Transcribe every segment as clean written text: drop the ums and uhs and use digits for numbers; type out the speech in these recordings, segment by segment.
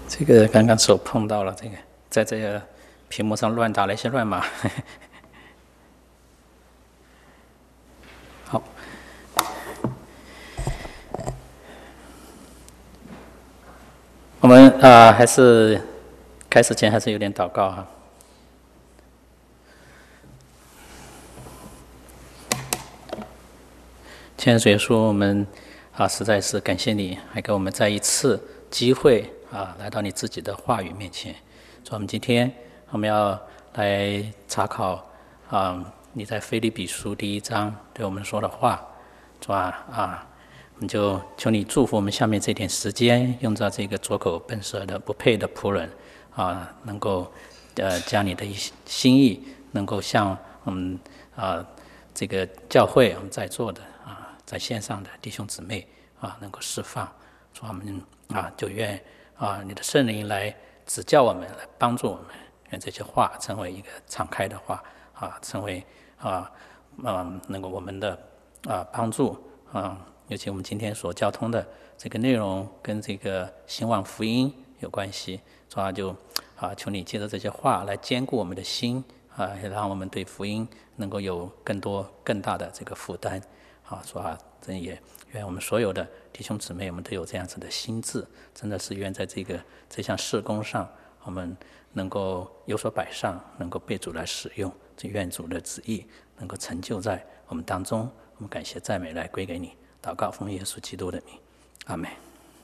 这个刚刚手碰到了这个，在这个屏幕上乱打了一些乱码。好，我们还是开始前还是有点祷告哈。千水说：“我们实在是感谢你，还给我们再一次机会来到你自己的话语面前。所以我们今天我们要来查考你在腓立比书第1章对我们说的话，是吧？我们就求你祝福我们下面这点时间，用在这个拙口笨舌的不配的仆人能够将你的心意能够向我们这个教会我们在座的在线上的弟兄姊妹能够释放，说我们就愿你的圣灵来指教我们，来帮助我们，愿这些话成为一个敞开的话成为能够我们的帮助尤其我们今天所交通的这个内容跟这个兴旺福音有关系，所以就求你借着这些话来坚固我们的心也让我们对福音能够有更多更大的这个负担说真也愿我们所有的弟兄姊妹我们都有这样子的心志，真的是愿在这项事工上我们能够有所摆上，能够被主来使用，这愿主的旨意能够成就在我们当中。我们感谢赞美来归给你，祷告奉耶稣基督的名，阿们。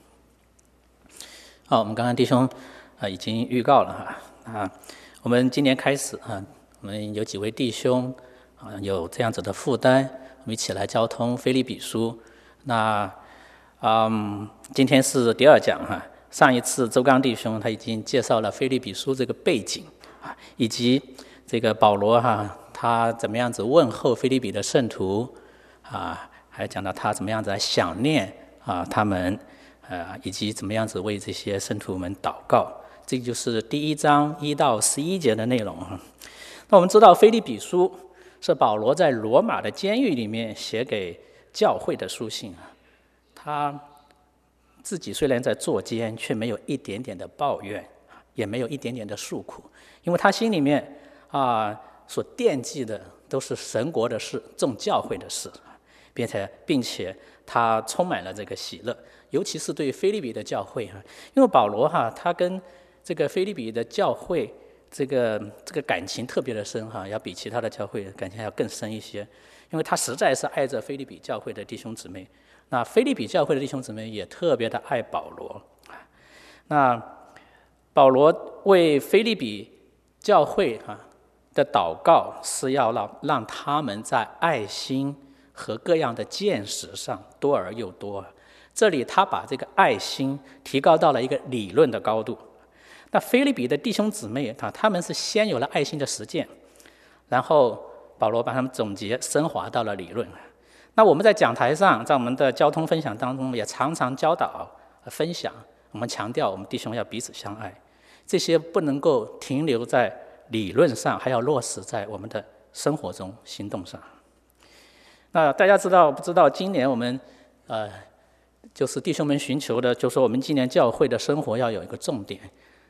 好，我们刚刚弟兄已经预告了我们今年开始我们有几位弟兄有这样子的负担，我们一起来交通腓立比书。那今天是第2讲上一次周刚弟兄他已经介绍了腓立比书这个背景以及这个保罗他怎么样子问候腓立比的圣徒还讲到他怎么样子来想念他们以及怎么样子为这些圣徒们祷告。这就是第1章1到11节的内容那我们知道腓立比书是保罗在罗马的监狱里面写给教会的书信他自己虽然在坐监，却没有一点点的抱怨，也没有一点点的诉苦，因为他心里面所惦记的都是神国的事，众教会的事，并且他充满了这个喜乐，尤其是对腓立比的教会因为保罗他跟这个腓立比的教会这个感情特别的深要比其他的教会感情要更深一些，因为他实在是爱着腓立比教会的弟兄姊妹，那腓立比教会的弟兄姊妹也特别的爱保罗那保罗为腓立比教会的祷告是要让他们在爱心和各样的见识上多而又多，这里他把这个爱心提高到了一个理论的高度。那腓立比的弟兄姊妹他们是先有了爱心的实践，然后保罗把他们总结升华到了理论。那我们在讲台上，在我们的交通分享当中也常常教导分享，我们强调我们弟兄要彼此相爱，这些不能够停留在理论上，还要落实在我们的生活中行动上。那大家不知道今年我们就是弟兄们寻求的，就是说我们今年教会的生活要有一个重点，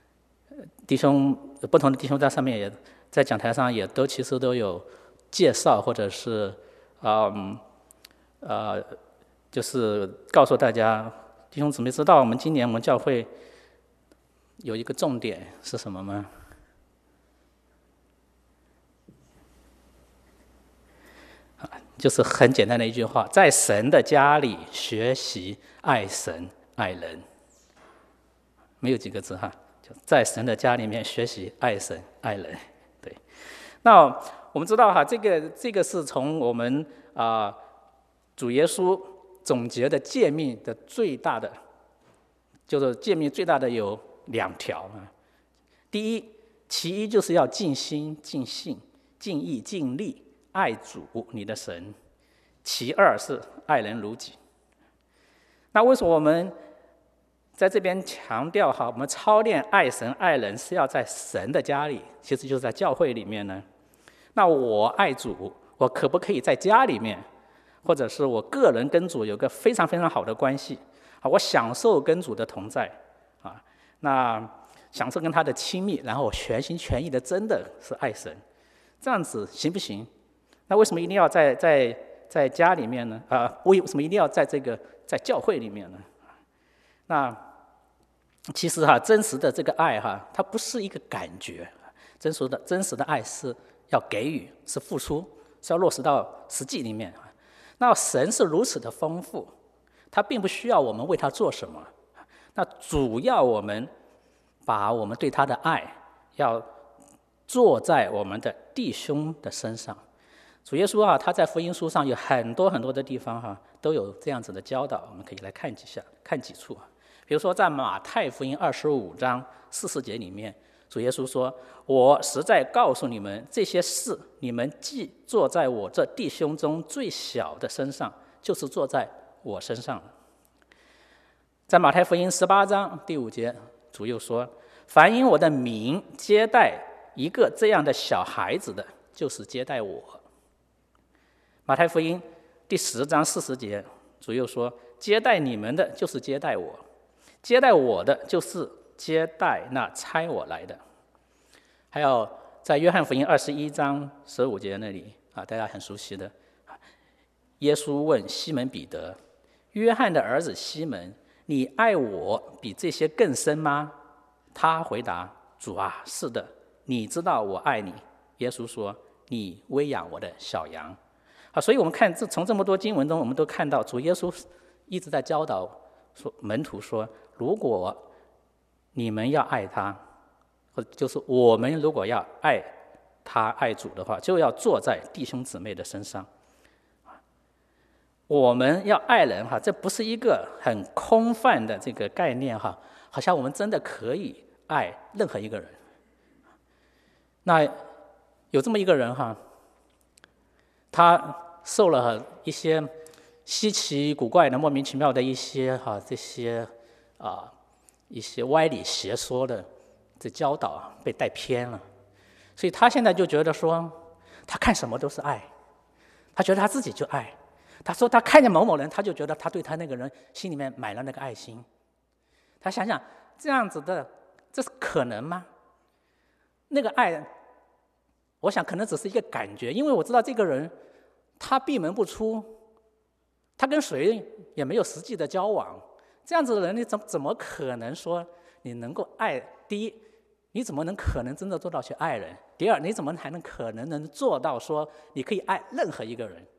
不同的弟兄在上面也在讲台上也其实都有介绍，或者是就是告诉大家，弟兄姊妹知道我们今年我们教会有一个重点是什么吗？就是很简单的一句话，在神的家里学习爱神爱人，没有几个字就在神的家里面学习爱神爱人。对，那我们知道这个是从我们主耶稣总结的诫命的最大的，就是诫命最大的有2条第一，其一就是要尽心尽性尽意尽力爱主你的神，其二是爱人如己。那为什么我们在这边强调我们操练爱神爱人是要在神的家里，其实就是在教会里面呢？那我爱主，我可不可以在家里面，或者是我个人跟主有个非常非常好的关系我享受跟主的同在那享受跟他的亲密，然后我全心全意的真的是爱神，这样子行不行？那为什么一定要在家里面呢？为什么一定要在教会里面呢？那其实真实的这个爱它不是一个感觉，真实的爱是要给予，是付出，是要落实到实际里面。那神是如此的丰富，他并不需要我们为他做什么，那主要我们把我们对他的爱要做在我们的弟兄的身上。主耶稣他在福音书上有很多很多的地方都有这样子的教导，我们可以来看几处。比如说在马太福音25章40节里面，主耶稣说：“我实在告诉你们，这些事你们既做在我这弟兄中最小的身上，就是做在我身上了。”在马太福音18章第5节，主又说：“凡因我的名接待一个这样的小孩子的，就是接待我。”马太福音第10章40节，主又说：“接待你们的，就是接待我；接待我的，就是接待那差我来的。”还有在约翰福音21章15节那里大家很熟悉的，耶稣问西门彼得：“约翰的儿子西门，你爱我比这些更深吗？”他回答：“主啊，是的，你知道我爱你。”耶稣说：“你喂养我的小羊。”所以我们看从这么多经文中，我们都看到主耶稣一直在教导门徒说，如果你们要爱他，或者就是我们如果要爱他爱主的话，就要坐在弟兄姊妹的身上。我们要爱人这不是一个很空泛的这个概念好像我们真的可以爱任何一个人。那有这么一个人他受了一些稀奇古怪的莫名其妙的一些这些一些歪理邪说的这教导被带偏了，所以他现在就觉得说他看什么都是爱，他觉得他自己就爱。他说他看见某某人，他就觉得他对他那个人心里面买了那个爱心。他想想这样子的，这是可能吗？那个爱我想可能只是一个感觉，因为我知道这个人他闭门不出，他跟谁也没有实际的交往，这样子的人你怎么可能说你能够爱？第一，你怎么能可能真的做到去爱人？第二，你怎么还能可能做到说你可以爱任何一个人？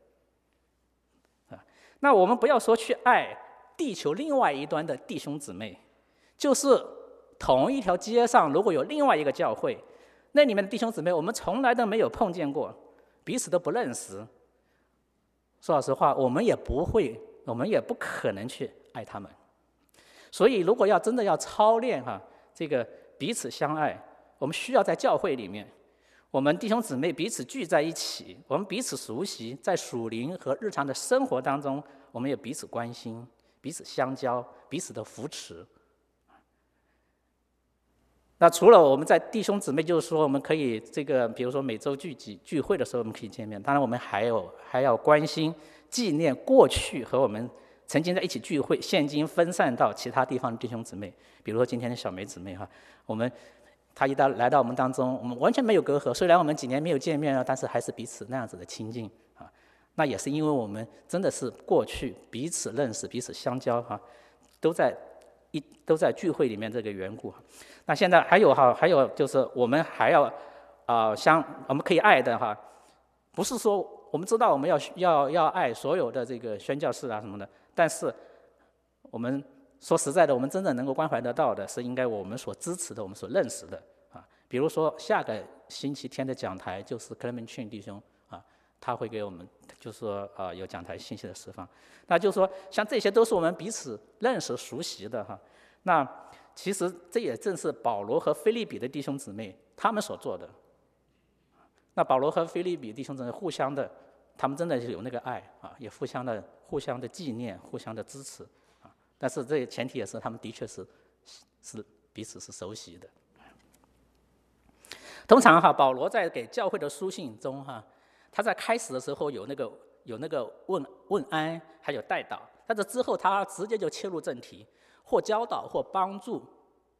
那我们不要说去爱地球另外一端的弟兄姊妹，就是同一条街上如果有另外一个教会，那里面的弟兄姊妹我们从来都没有碰见过，彼此都不认识，说老实话我们也不可能去爱他们。所以如果真的要操练这个彼此相爱，我们需要在教会里面，我们弟兄姊妹彼此聚在一起，我们彼此熟悉，在属灵和日常的生活当中，我们也彼此关心，彼此相交，彼此的扶持。那除了我们在弟兄姊妹，就是说我们可以比如说每周聚会的时候我们可以见面，当然我们还要关心纪念过去和我们曾经在一起聚会，现今分散到其他地方的弟兄姊妹，比如说今天的小梅姊妹她一来到我们当中，我们完全没有隔阂，虽然我们几年没有见面了，但是还是彼此那样子的亲近那也是因为我们真的是过去彼此认识、彼此相交都在聚会里面这个缘故。那现在还有就是我们还要我们可以爱的不是说我们知道我们要爱所有的这个宣教士什么的，但是我们说实在的，我们真正能够关怀得到的是应该我们所支持的、我们所认识的比如说下个星期天的讲台就是克莱门逊弟兄他会给我们就是说有讲台信息的释放。那就是说像这些都是我们彼此认识熟悉的那其实这也正是保罗和腓立比的弟兄姊妹他们所做的。那保罗和腓立比弟兄姊妹互相的，他们真的是有那个爱也互相的纪念、互相的支持但是这个前提也是他们的确是彼此是熟悉的。通常保罗在给教会的书信中他在开始的时候有那个问安，还有代祷，但是之后他直接就切入正题，或教导或帮助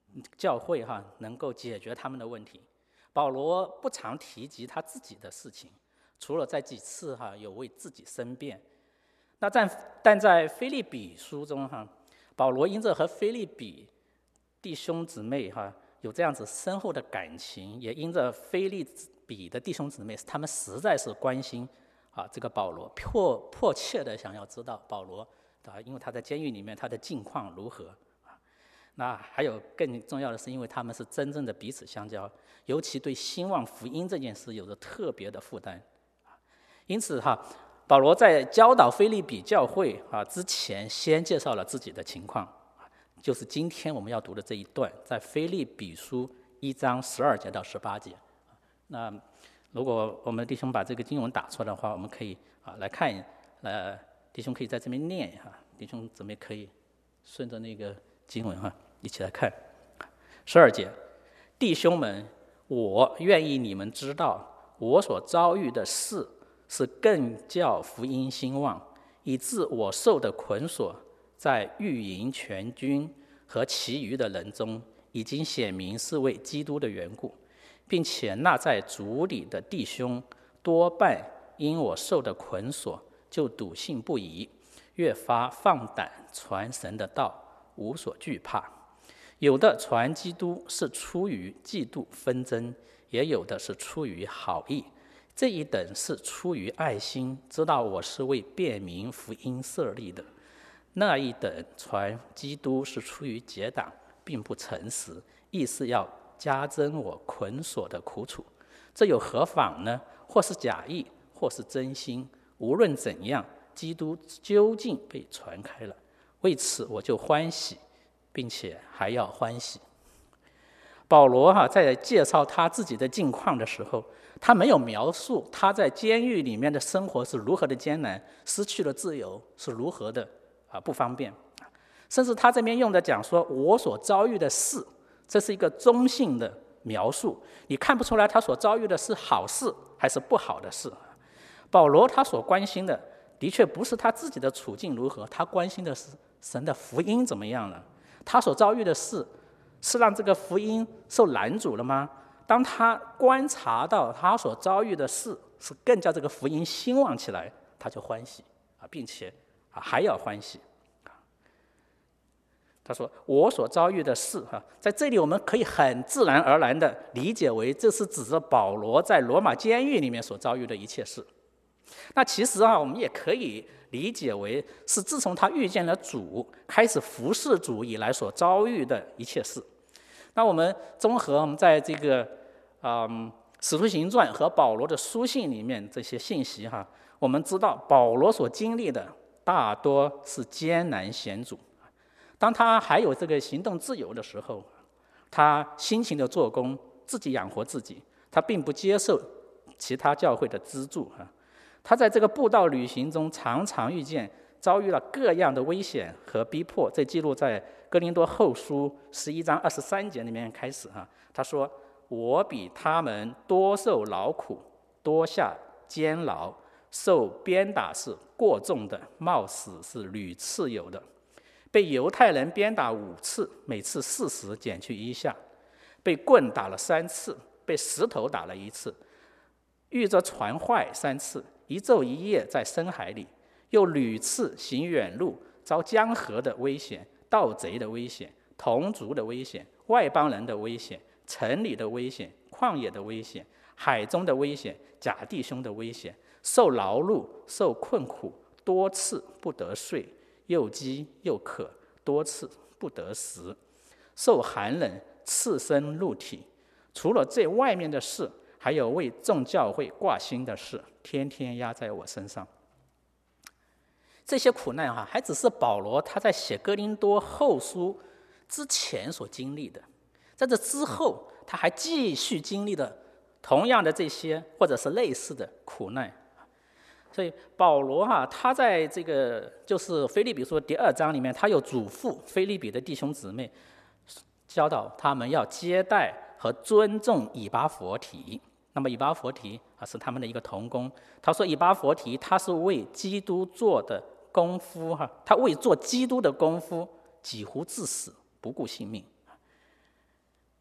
教会能够解决他们的问题。保罗不常提及他自己的事情，除了在几次有为自己申辩。但在腓立比书中保罗因着和腓立比弟兄姊妹有这样子深厚的感情，也因着腓立比的弟兄姊妹他们实在是关心这个保罗，迫切的想要知道保罗因为他在监狱里面他的境况如何。那还有更重要的是，因为他们是真正的彼此相交，尤其对兴旺福音这件事有着特别的负担。因此保罗在教导腓立比教会之前，先介绍了自己的情况，就是今天我们要读的这一段，在腓立比书1章12节到18节。那如果我们弟兄把这个经文打出来的话，我们可以来看，弟兄可以在这边念弟兄姊妹可以顺着那个经文一起来看。12节，弟兄们，我愿意你们知道，我所遭遇的事是更叫福音兴旺，以致我受的捆锁，在御营全军和其余的人中，已经显明是为基督的缘故，并且那在主里的弟兄多半因我受的捆锁，就笃信不疑，越发放胆传神的道，无所惧怕。有的传基督是出于嫉妒纷争，也有的是出于好意。这一等是出于爱心，知道我是为便民福音设立的；那一等传基督是出于结党，并不诚实，意是要加增我捆锁的苦楚。这有何妨呢？或是假意，或是真心，无论怎样，基督究竟被传开了。为此我就欢喜，并且还要欢喜。保罗在介绍他自己的境况的时候，他没有描述他在监狱里面的生活是如何的艰难，失去了自由是如何的不方便，甚至他这边用的讲说我所遭遇的事，这是一个中性的描述，你看不出来他所遭遇的是好事还是不好的事。保罗他所关心的的确不是他自己的处境如何，他关心的是神的福音怎么样了。他所遭遇的事是让这个福音受拦阻了吗？当他观察到他所遭遇的事是更加这个福音兴旺起来，他就欢喜并且还要欢喜。他说我所遭遇的事在这里我们可以很自然而然的理解为这是指着保罗在罗马监狱里面所遭遇的一切事。那其实我们也可以理解为是自从他遇见了主，开始服侍主以来所遭遇的一切事。那我们综合我们在这个使徒行传和保罗的书信里面这些信息我们知道保罗所经历的大多是艰难险阻。当他还有这个行动自由的时候，他辛勤的做工，自己养活自己，他并不接受其他教会的资助他在这个布道旅行中常常遭遇了各样的危险和逼迫，这记录在哥林多后书11章23节里面开始他说我比他们多受劳苦，多下监牢，受鞭打是过重的，冒死是屡次有的，被犹太人鞭打5次，每次40减去1下，被棍打了3次，被石头打了1次，遇着船坏3次，一昼一夜在深海里，又屡次行远路，遭江河的危险，盗贼的危险，同族的危险，外邦人的危险，城里的危险，旷野的危险，海中的危险，假弟兄的危险，受劳碌，受困苦，多次不得睡，又饥又渴，多次不得食，受寒冷，赤身露体。除了这外面的事，还有为众教会挂心的事，天天压在我身上。这些苦难还只是保罗他在写哥林多后书之前所经历的，在这之后他还继续经历了同样的这些或者是类似的苦难。所以保罗他在这个就是腓立比书第2章里面，他有嘱咐腓立比的弟兄姊妹，教导他们要接待和尊重以巴弗提。那么以巴弗提是他们的一个同工。他说以巴弗提他是为基督做的功夫他为做基督的功夫几乎至死，不顾性命。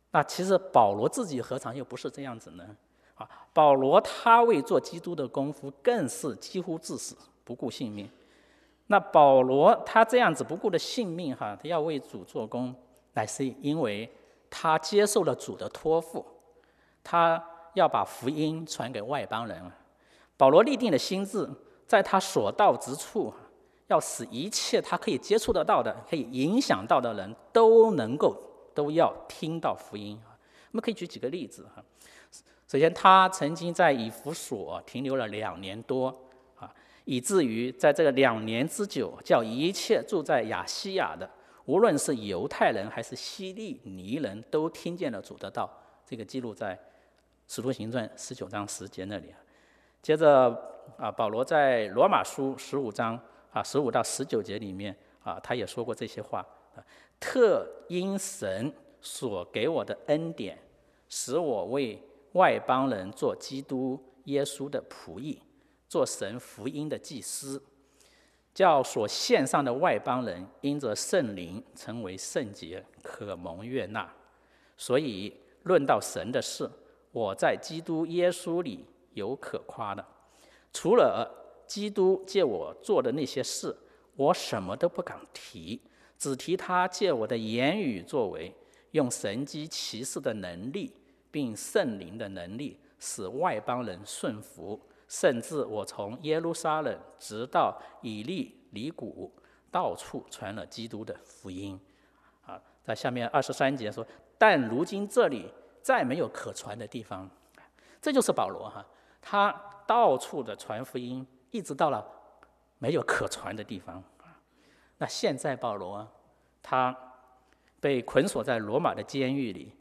那其实保罗自己何尝又不是这样子呢？保罗他为做基督的功夫，更是几乎至死，不顾性命。那保罗他这样子不顾的性命，他要为主做工，乃是因为他接受了主的托付，他要把福音传给外邦人。保罗立定的心志，在他所到之处，要使一切他可以接触得到的、可以影响到的人都要听到福音。我们可以举几个例子。首先，他曾经在以弗所停留了2年多，以至于在这个2年之久，叫一切住在亚细亚的，无论是犹太人还是希利尼人，都听见了主的道。这个记录在《使徒行传》19章10节那里。接着保罗在罗马书15章15到19节里面他也说过这些话。特因神所给我的恩典，使我为外邦人做基督耶稣的仆役，做神福音的祭司，叫所献上的外邦人因着圣灵成为圣洁，可蒙悦纳。所以论到神的事，我在基督耶稣里有可夸的。除了基督借我做的那些事，我什么都不敢提，只提他借我的言语作为，用神迹奇事的能力，并圣灵的能力，使外邦人顺服。甚至我从耶路撒冷直到以利里古，到处传了基督的福音。在下面23节说，但如今这里再没有可传的地方。这就是保罗他到处的传福音，一直到了没有可传的地方。那现在保罗他被捆锁在罗马的监狱里，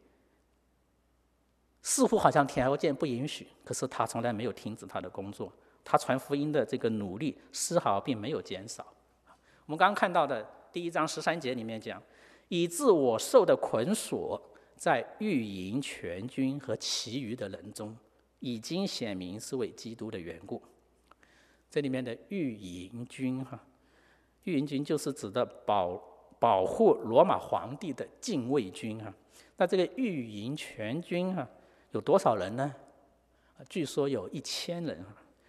似乎好像条件不允许，可是他从来没有停止他的工作，他传福音的这个努力丝毫并没有减少。我们刚刚看到的第1章13节里面讲，以致我受的捆锁在御营全军和其余的人中，已经显明是为基督的缘故。这里面的御营军御营军就是指的保护罗马皇帝的禁卫军那这个御营全军有多少人呢？据说有1000人。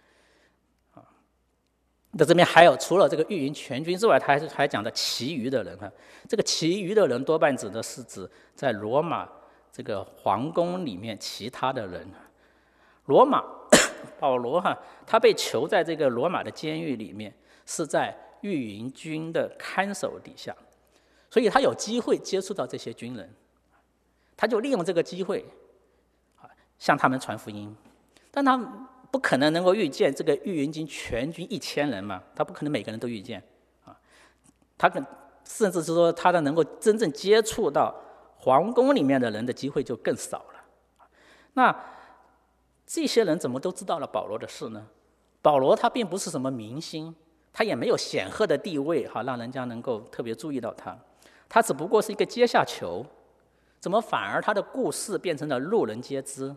那这边还有除了这个御营全军之外，他还讲的其余的人这个其余的人多半指的是指在罗马这个皇宫里面其他的人。罗马保罗他被囚在这个罗马的监狱里面，是在御营军的看守底下，所以他有机会接触到这些军人，他就利用这个机会向他们传福音。但他不可能能够遇见这个御营军全军1000人嘛，他不可能每个人都遇见他甚至是说他能够真正接触到皇宫里面的人的机会就更少了。那这些人怎么都知道了保罗的事呢？保罗他并不是什么明星，他也没有显赫的地位让人家能够特别注意到他，他只不过是一个阶下囚，怎么反而他的故事变成了路人皆知？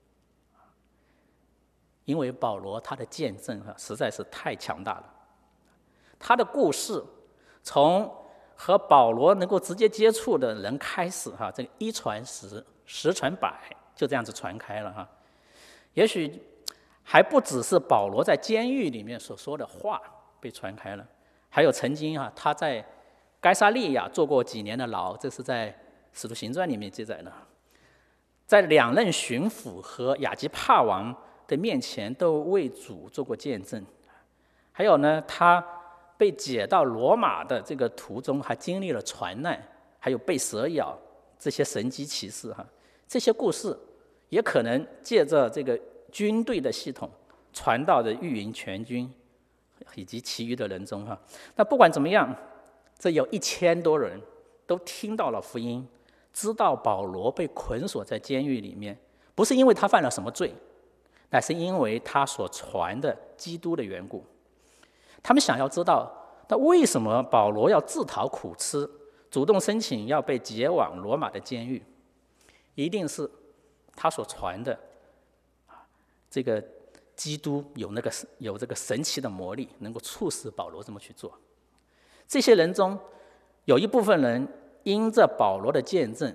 因为保罗他的见证实在是太强大了，他的故事从和保罗能够直接接触的人开始这个1传10，10传100，就这样子传开了也许还不只是保罗在监狱里面所说的话被传开了，还有曾经他在该撒利亚坐过几年的牢，这是在《使徒行传》里面记载的，在2任巡抚和亚基帕王的面前都为主做过见证。还有呢，他被解到罗马的这个途中，还经历了船难，还有被蛇咬，这些神迹奇事这些故事也可能借着这个军队的系统传到的御营全军以及其余的人中那不管怎么样，这有1000多人都听到了福音，知道保罗被捆锁在监狱里面，不是因为他犯了什么罪，乃是因为他所传的基督的缘故。他们想要知道，那为什么保罗要自讨苦吃，主动申请要被解往罗马的监狱？一定是他所传的这个基督有这个神奇的魔力，能够促使保罗这么去做。这些人中有一部分人因着保罗的见证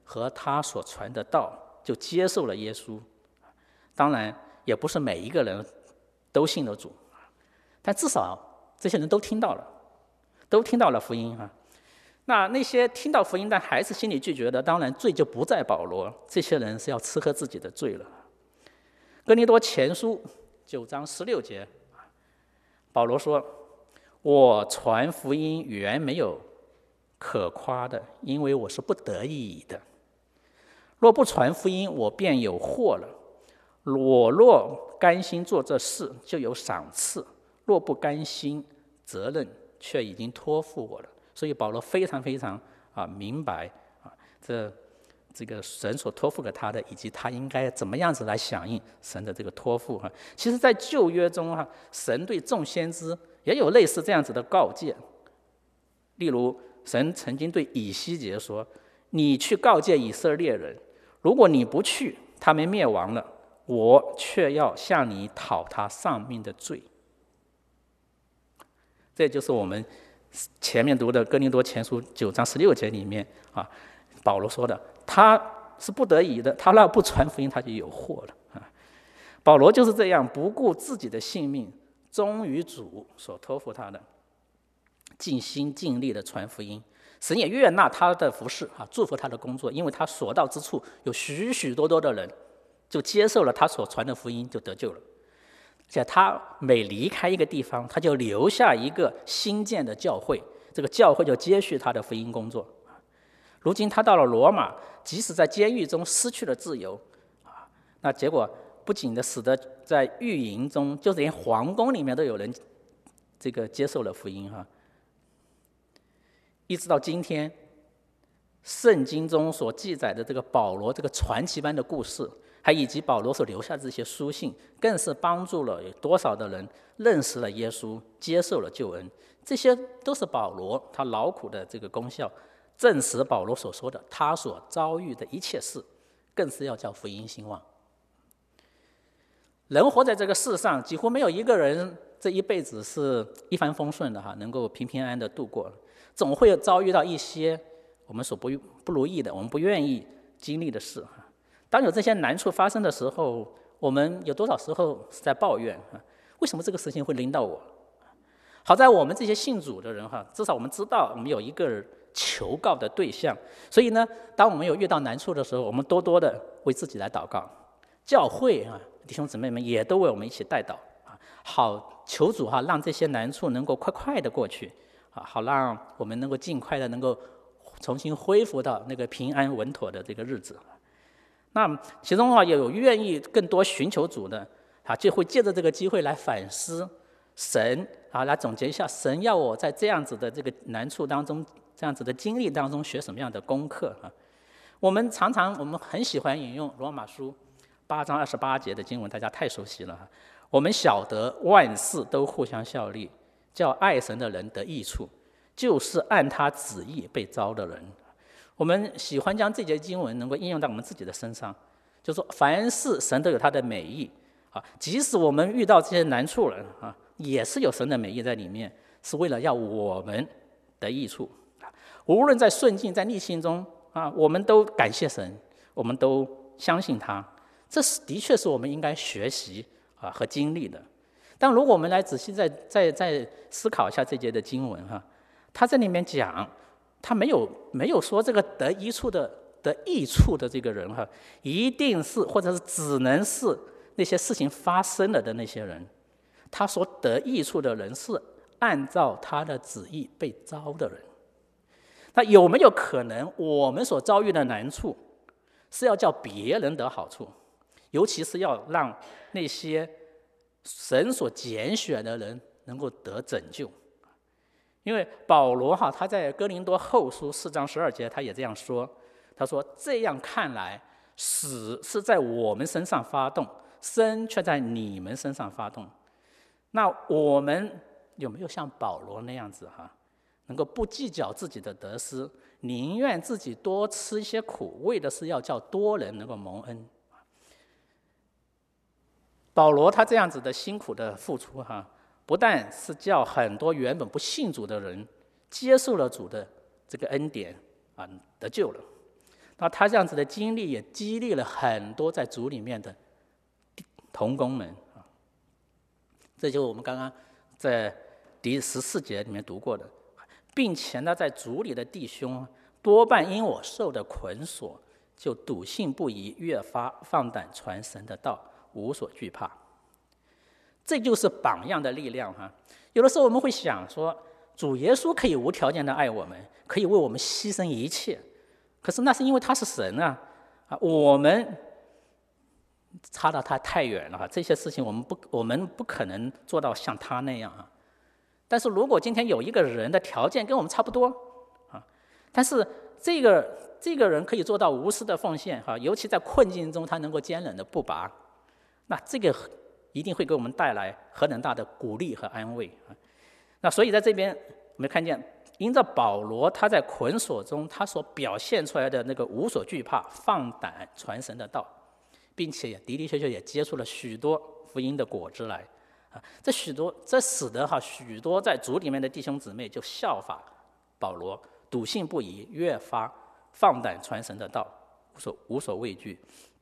和他所传的道，就接受了耶稣。当然，也不是每一个人都信了主，但至少这些人都听到了福音啊。那些听到福音但还是心里拒绝的，当然罪就不在保罗，这些人是要吃喝自己的罪了。哥林多前书9章16节，保罗说：“我传福音原没有可夸的，因为我是不得已的。若不传福音，我便有祸了。我若甘心做这事，就有赏赐；若不甘心，责任却已经托付我了。”所以保罗非常非常明白这个神所托付给他的，以及他应该怎么样子来响应神的这个托付。其实在旧约中神对众先知也有类似这样子的告诫。例如神曾经对以西结说：“你去告诫以色列人，如果你不去，他们灭亡了，我却要向你讨他丧命的罪。”这就是我们前面读的哥林多前书9章16节里面保罗说的，他是不得已的，他那不传福音，他就有祸了。保罗就是这样不顾自己的性命，忠于主所托付他的，尽心尽力的传福音。神也悦纳他的服事祝福他的工作，因为他所到之处有许许多多的人就接受了他所传的福音，就得救了。而且他每离开一个地方，他就留下一个新建的教会，这个教会就接续他的福音工作。如今他到了罗马，即使在监狱中失去了自由那结果不仅的使得在狱营中，就连皇宫里面都有人这个接受了福音一直到今天，圣经中所记载的这个保罗这个传奇般的故事，还以及保罗所留下的这些书信，更是帮助了有多少的人认识了耶稣，接受了救恩。这些都是保罗他劳苦的这个功效，证实保罗所说的他所遭遇的一切事，更是要叫福音兴旺。人活在这个世上，几乎没有一个人这一辈子是一帆风顺的能够平平安安的度过，总会遭遇到一些我们所不如意的，我们不愿意经历的事。当有这些难处发生的时候，我们有多少时候是在抱怨为什么这个事情会临到我？好在我们这些信主的人至少我们知道我们有一个求告的对象，所以呢，当我们有遇到难处的时候，我们多多的为自己来祷告。教会弟兄姊妹们也都为我们一起代祷好求主让这些难处能够快快的过去好让我们能够尽快的能够重新恢复到那个平安稳妥的这个日子。那其中也有愿意更多寻求主的就会借着这个机会来反思神来总结一下神要我在这样子的这个难处当中，这样子的经历当中学什么样的功课我们很喜欢引用罗马书8章28节的经文，大家太熟悉了我们晓得万事都互相效力，叫爱神的人得益处，就是按他旨意被召的人。我们喜欢将这节经文能够应用到我们自己的身上，就是说凡事神都有他的美意即使我们遇到这些难处了也是有神的美意在里面，是为了要我们得益处。无论在顺境在逆境中我们都感谢神，我们都相信他，这的确是我们应该学习和经历的。但如果我们来仔细再思考一下这节的经文他在里面讲，他没有说这个得益处的这个人一定是或者是只能是那些事情发生了的那些人。他所得益处的人是按照他的旨意被召的人。那有没有可能我们所遭遇的难处是要叫别人得好处，尤其是要让那些神所拣选的人能够得拯救？因为保罗他在哥林多后书4章12节他也这样说，他说这样看来，死是在我们身上发动，生却在你们身上发动。那我们有没有像保罗那样子能够不计较自己的得失，宁愿自己多吃一些苦，为的是要叫多人能够蒙恩？保罗他这样子的辛苦的付出不但是叫很多原本不信主的人接受了主的这个恩典得救了， 那他这样子的经历也激励了很多在主里面的同工们啊。这就是我们刚刚在第14节里面读过的，并且呢，在主里的弟兄多半因我受的捆锁，就笃信不疑，越发放胆传神的道，无所惧怕。这就是榜样的力量哈。有的时候我们会想说，主耶稣可以无条件的爱我们，可以为我们牺牲一切，可是那是因为他是神啊，我们差到他太远了，这些事情我们不可能做到像他那样啊。但是如果今天有一个人的条件跟我们差不多啊，但是这个人可以做到无私的奉献哈，尤其在困境中他能够坚忍的不拔，那这个一定会给我们带来何等大的鼓励和安慰啊。那所以在这边我们看见，因着保罗他在捆锁中他所表现出来的那个无所惧怕、放胆传神的道，并且的的确确也结出了许多福音的果子来啊。这使得许多在主里面的弟兄姊妹就效法保罗，笃信不疑，越发放胆传神的道，无所畏惧。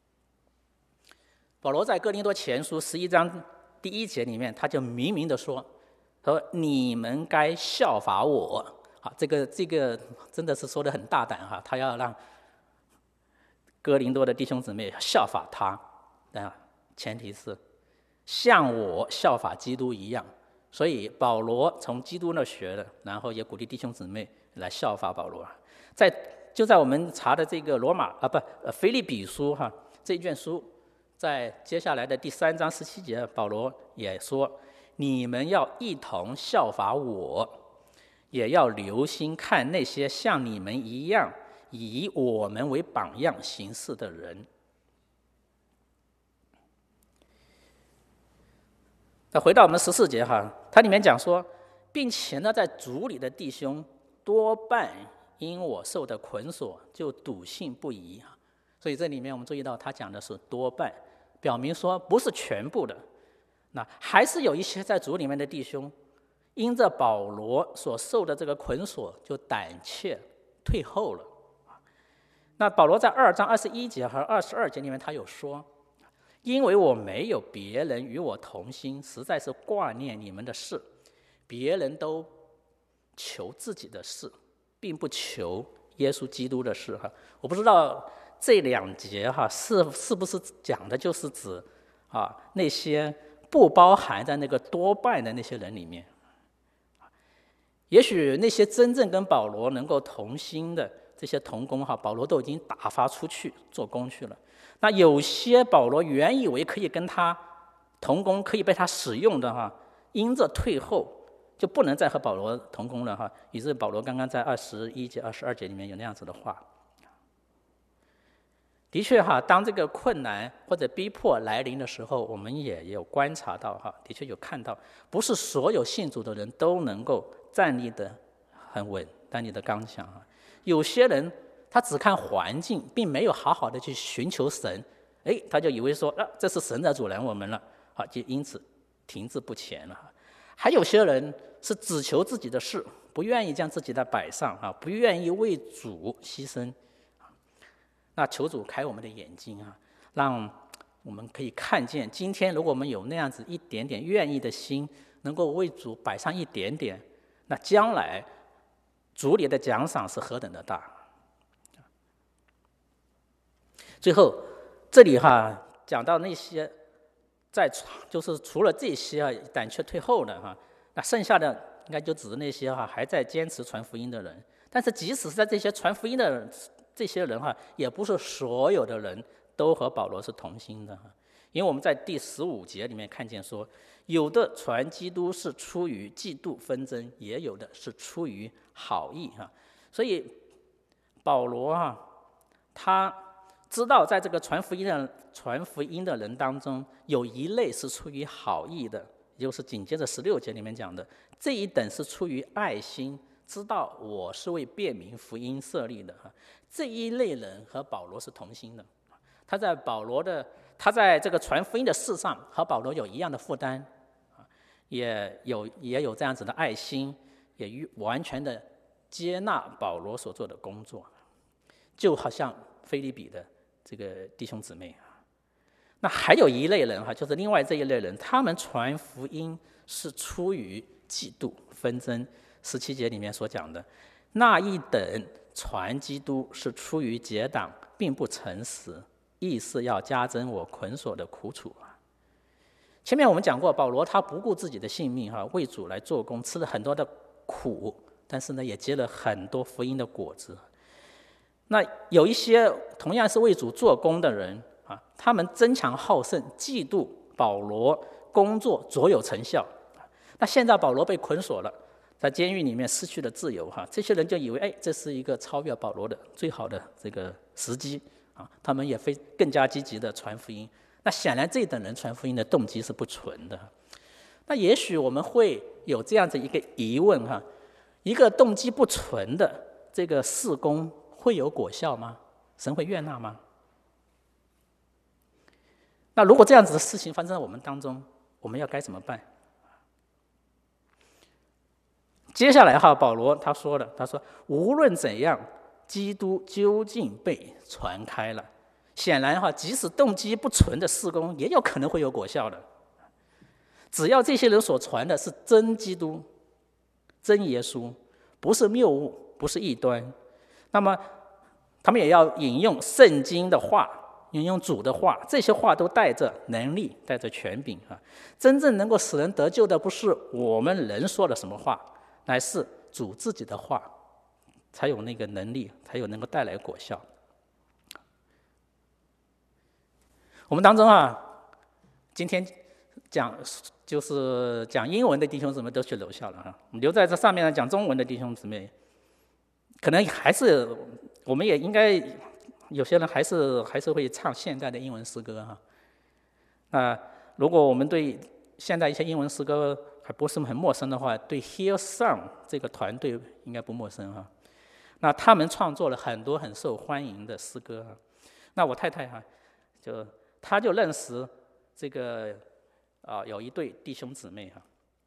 保罗在哥林多前书11章第1节里面，他就明明的说你们该效法我啊。这个真的是说得很大胆哈，他要让哥林多的弟兄姊妹效法他，前提是像我效法基督一样。所以保罗从基督那学的，然后也鼓励弟兄姊妹来效法保罗。就在我们查的这个腓立比书哈这卷书，在接下来的第3章17节，保罗也说，你们要一同效法我，也要留心看那些像你们一样以我们为榜样行事的人。再回到我们14节哈，它里面讲说，并且呢，在主里的弟兄多半因我受的捆锁，就笃信不疑。所以这里面我们注意到，他讲的是多半，表明说不是全部的。那还是有一些在主里面的弟兄，因着保罗所受的这个捆锁，就胆怯退后了。那保罗在2章21节和22节里面，他有说，因为我没有别人与我同心，实在是挂念你们的事，别人都求自己的事，并不求耶稣基督的事哈。我不知道这2节哈是不是讲的就是指那些不包含在那个多半的那些人里面。也许那些真正跟保罗能够同心的这些同工保罗都已经打发出去做工去了。那有些保罗原以为可以跟他同工，可以被他使用的因着退后就不能再和保罗同工了以致保罗刚刚在21节22节里面有那样子的话。的确当这个困难或者逼迫来临的时候，我们也有观察到的确有看到，不是所有信主的人都能够站立得很稳，站立得刚强有些人他只看环境，并没有好好的去寻求神，他就以为说这是神在阻拦我们了，就因此停滞不前了。还有些人是只求自己的事，不愿意将自己的摆上不愿意为主牺牲。那求主开我们的眼睛让我们可以看见，今天如果我们有那样子一点点愿意的心，能够为主摆上一点点，那将来主里的奖赏是何等的大。最后这里讲到那些就是除了这些胆怯退后的那剩下的应该就指那些还在坚持传福音的人。但是即使是在这些传福音的人，这些人也不是所有的人都和保罗是同心的。因为我们在第15节里面看见说，有的传基督是出于嫉妒纷争，也有的是出于好意所以保罗他知道在这个传福音的人当中，有一类是出于好意的，也就是紧接着16节里面讲的，这一等是出于爱心，知道我是为辨明福音设立的这一类人和保罗是同心的。他在这个传福音的事上和保罗有一样的负担，也有这样子的爱心，也完全的接纳保罗所做的工作。就好像腓立比的这个弟兄姊妹。那还有一类人就是另外这一类人，他们传福音是出于嫉妒纷争。17节里面所讲的，那一等传基督是出于结党，并不诚实，意是要加增我捆锁的苦楚。前面我们讲过，保罗他不顾自己的性命为主来做工，吃了很多的苦，但是呢也结了很多福音的果子。那有一些同样是为主做工的人他们争强好胜，嫉妒保罗工作卓有成效。那现在保罗被捆锁了，在监狱里面失去了自由这些人就以为这是一个超越保罗的最好的这个时机他们也更加积极的传福音。那显然这等人传福音的动机是不纯的。那也许我们会有这样子一个疑问一个动机不纯的这个事工会有果效吗？神会悦纳吗？那如果这样子的事情发生在我们当中，我们要该怎么办？接下来保罗他说无论怎样，基督究竟被传开了。显然即使动机不纯的事工也有可能会有果效的。只要这些人所传的是真基督、真耶稣，不是谬误，不是异端，那么他们也要引用圣经的话，引用主的话，这些话都带着能力，带着权柄真正能够使人得救的不是我们人说的什么话，乃是主自己的话，才有那个能力，才有能够带来果效。我们当中今天就是讲英文的弟兄姊妹都去楼下了我们留在这上面讲中文的弟兄姊妹，可能还是我们也应该有些人还是会唱现代的英文诗歌如果我们对现在一些英文诗歌还不是很陌生的话，对 Hillsong 这个团队应该不陌生那他们创作了很多很受欢迎的诗歌那我太太他就认识这个有一对弟兄姊妹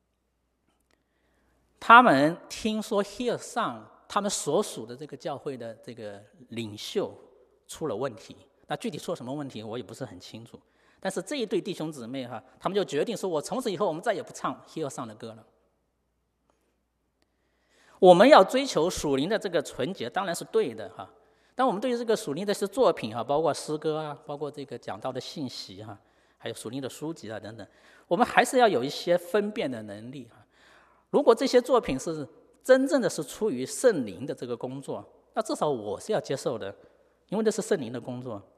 他们听说 Hillsong 他们所属的这个教会的这个领袖出了问题，那具体出了什么问题我也不是很清楚，但是这一对弟兄姊妹他们就决定说，我从此以后我们再也不唱 Hillsong 的歌了。我们要追求属灵的这个纯洁当然是对的但我们对于这个属灵的作品包括诗歌包括这个讲道的信息还有属灵的书籍等等，我们还是要有一些分辨的能力如果这些作品是真正的是出于圣灵的这个工作，那至少我是要接受的，因为这是圣灵的工作。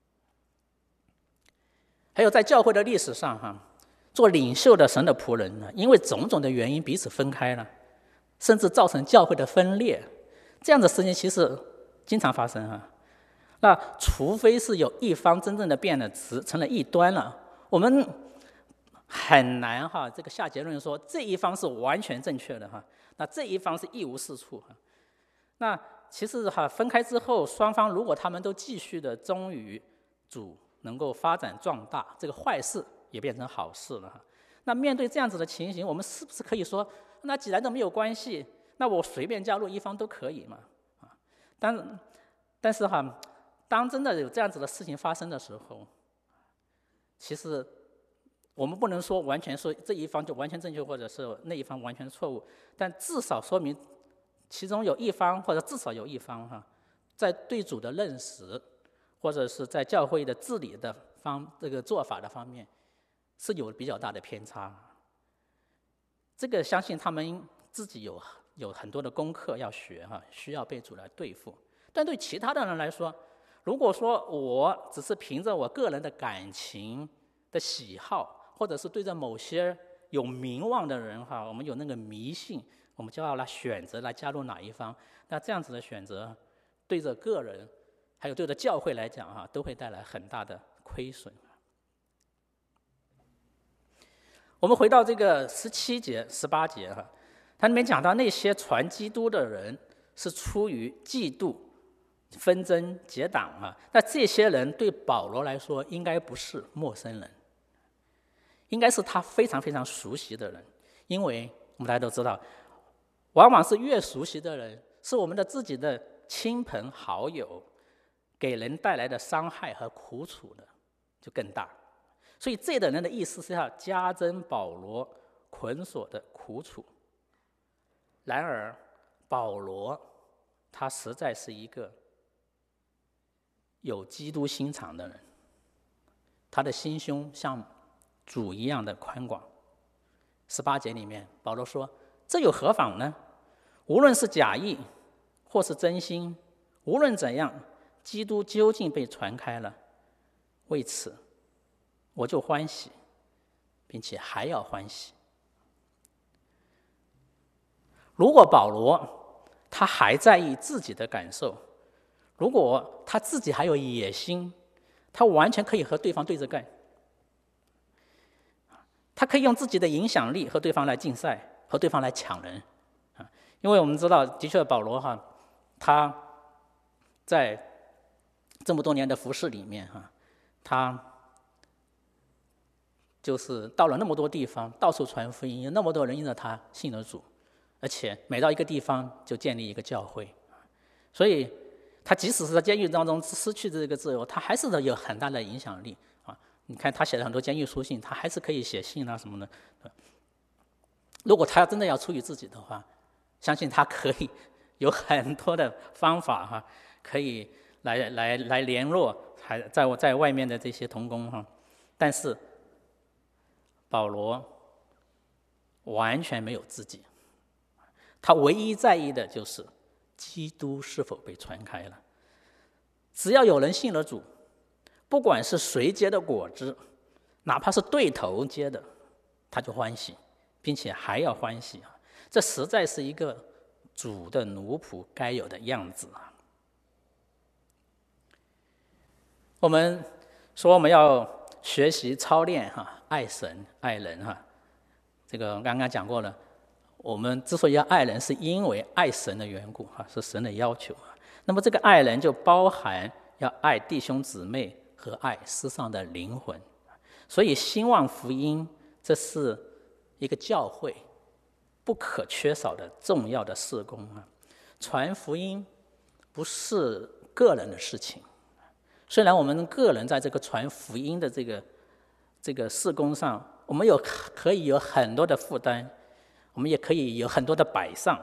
还有在教会的历史上做领袖的神的仆人因为种种的原因彼此分开了，甚至造成教会的分裂，这样的事情其实经常发生那除非是有一方真正的变了质，成了异端了，我们很难这个下结论说这一方是完全正确的那这一方是一无是处那其实分开之后，双方如果他们都继续的忠于主，能够发展壮大，这个坏事也变成好事了那面对这样子的情形，我们是不是可以说，那既然都没有关系，那我随便加入一方都可以嘛但是当真的有这样子的事情发生的时候，其实我们不能说完全说这一方就完全正确，或者是那一方完全错误，但至少说明其中有一方或者至少有一方在对主的认识，或者是在教会的治理的这个做法的方面是有比较大的偏差。这个相信他们自己有很多的功课要学需要被主来对付。但对其他的人来说，如果说我只是凭着我个人的感情的喜好，或者是对着某些有名望的人我们有那个迷信，我们就要来选择来加入哪一方，那这样子的选择对着个人还有对着教会来讲都会带来很大的亏损。我们回到这个17节18节它里面讲到那些传基督的人是出于嫉妒纷争结党那这些人对保罗来说应该不是陌生人，应该是他非常非常熟悉的人，因为我们大家都知道，往往是越熟悉的人，是我们的自己的亲朋好友， 给人带来的伤害和苦楚呢就更大。所以这等人的意思是要加增保罗捆锁的苦楚。然而保罗他实在是一个有基督心肠的人，他的心胸像主一样的宽广。18节里面保罗说，这又何妨呢？无论是假意或是真心，无论怎样，基督究竟被传开了，为此我就欢喜，并且还要欢喜。如果保罗他还在意自己的感受，如果他自己还有野心，他完全可以和对方对着干，他可以用自己的影响力和对方来竞赛，和对方来抢人。因为我们知道，的确保罗他在这么多年的服事里面他就是到了那么多地方，到处传福音，有那么多人因着他信了主，而且每到一个地方就建立一个教会。所以他即使是在监狱当中失去这个自由，他还是有很大的影响力你看他写了很多监狱书信，他还是可以写信什么的。如果他真的要出于自己的话，相信他可以有很多的方法可以来联络还在外面的这些同工但是保罗完全没有自己，他唯一在意的就是基督是否被传开了。只要有人信了主，不管是谁结的果子，哪怕是对头结的，他就欢喜，并且还要欢喜这实在是一个主的奴仆该有的样子我们说我们要学习操练爱神爱人这个刚刚讲过了。我们之所以要爱人，是因为爱神的缘故是神的要求那么这个爱人就包含要爱弟兄姊妹和爱世上的灵魂。所以兴旺福音这是一个教会不可缺少的重要的事工传福音不是个人的事情，虽然我们个人在这个传福音的这个事工上，我们可以有很多的负担，我们也可以有很多的摆上。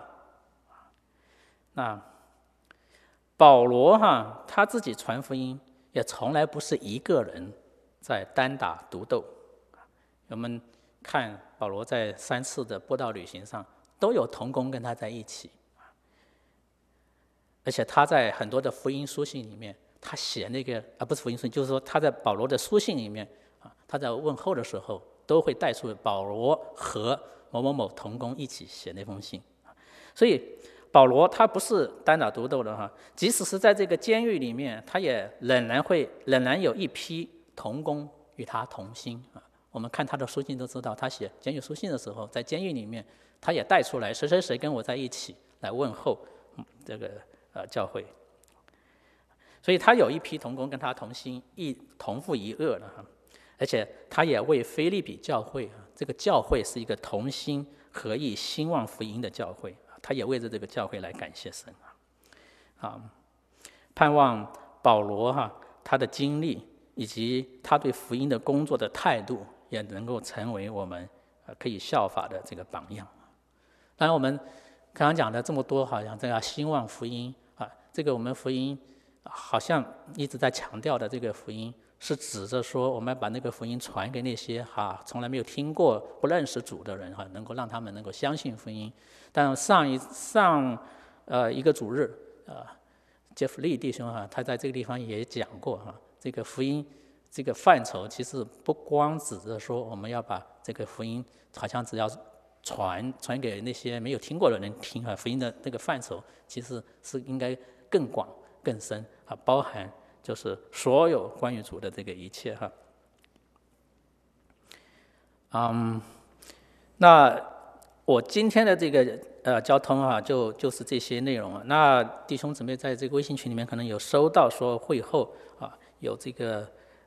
那保罗他自己传福音也从来不是一个人在单打独斗。我们看保罗在3次的布道旅行上都有同工跟他在一起，而且他在很多的福音书信里面，他写那个不是福音书信，就是说他在保罗的书信里面他在问候的时候都会带出保罗和某某某同工一起写那封信。所以保罗他不是单打独斗的即使是在这个监狱里面，他也仍然有一批同工与他同心我们看他的书信都知道，他写监狱书信的时候，在监狱里面他也带出来谁谁谁跟我在一起来问候这个教会。所以他有一批同工跟他同心，同负一轭而且他也为腓立比教会这个教会是一个同心合意兴旺福音的教会他也为着这个教会来感谢神盼望保罗他的经历以及他对福音的工作的态度也能够成为我们可以效法的这个榜样。当然我们刚刚讲的这么多，好像这个兴旺福音这个我们福音好像一直在强调的这个福音，是指着说我们把那个福音传给那些从来没有听过不认识主的人能够让他们能够相信福音。但上一个主日杰弗利弟兄他在这个地方也讲过这个福音这个范畴其实不光指着说我们要把这个福音好像只要传给那些没有听过的人听福音的这个范畴其实是应该更广更深包含就是所有关于主的这个一切那我今天的这个交通就是这些内容那弟兄姊妹在这个微信群里面可能有收到说会后有这个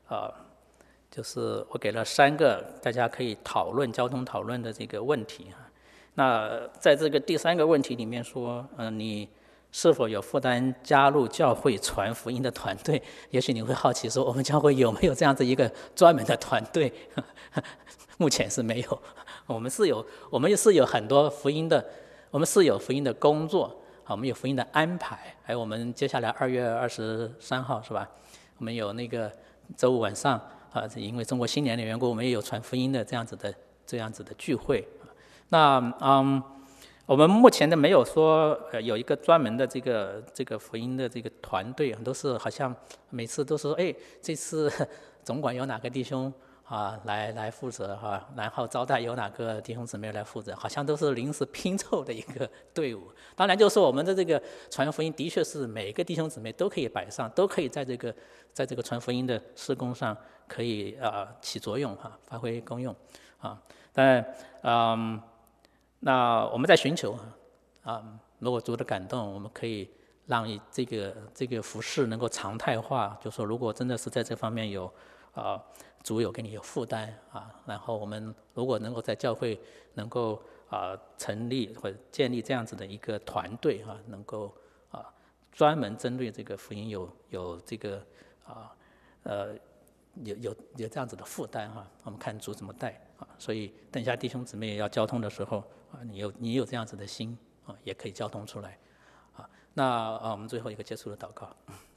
就是我给了3个大家可以讨论交通讨论的这个问题那在这个第3个问题里面说你是否有负担加入教会传福音的团队？也许你会好奇说，我们教会有没有这样子一个专门的团队？目前是没有。我们是有很多福音的，我们是有福音的工作，我们有福音的安排。还有我们接下来2月23号是吧？我们有那个周五晚上因为中国新年的缘故，我们也有传福音的这样子的聚会。那我们目前的没有说有一个专门的这个福音的这个团队，都是好像每次都说，这次总管有哪个弟兄来负责然后招待有哪个弟兄姊妹来负责，好像都是临时拼凑的一个队伍。当然就是我们的这个传福音的确是每个弟兄姊妹都可以摆上，都可以在这个传福音的事工上可以起作用发挥功用但那我们在寻求如果主的感动，我们可以让这个服事能够常态化。就说如果真的是在这方面有主有给你有负担然后我们如果能够在教会能够成立或者建立这样子的一个团队能够专门针对这个福音有这个有这样子的负担我们看主怎么带所以等一下弟兄姊妹要交通的时候你有这样子的心也可以交通出来那我们最后一个结束的祷告。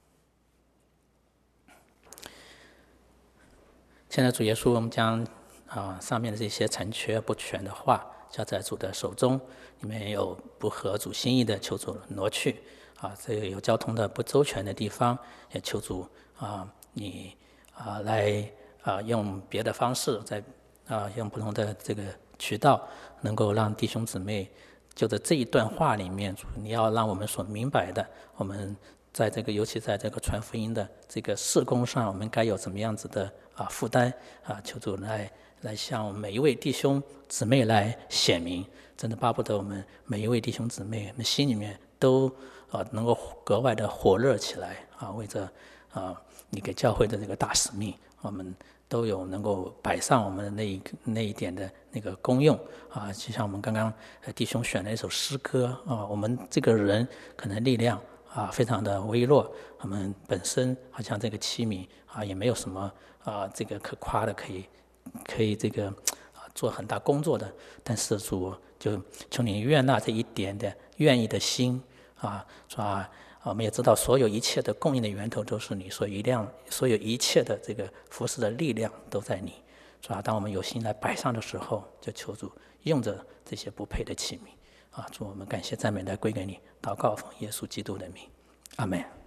现在主耶稣，我们将上面的这些残缺不全的话交在主的手中，里面有不合主心意的，求主挪去这个有交通的不周全的地方，也求主你来用别的方式，用不同的这个渠道，能够让弟兄姊妹就在这一段话里面，你要让我们所明白的，我们在这个尤其在这个传福音的这个事工上，我们该有怎么样子的负担求主来向每一位弟兄姊妹来显明，真的巴不得我们每一位弟兄姊妹，我们心里面都能够格外的火热起来为着你给教会的这个大使命，我们都有能够摆上我们的那一点的那个功用就像我们刚刚弟兄选了一首诗歌我们这个人可能力量非常的微弱，我们本身好像这个器皿也没有什么这个可夸的，可以这个做很大工作的，但是主就求你悦纳这一点的愿意的心我们也知道所有一切的供应的源头都是你，所有一切的这个服事的力量都在你当我们有心来摆上的时候，就求主用着这些不配的器皿主，我们感谢赞美来归给你，祷告奉耶稣基督的名，阿们。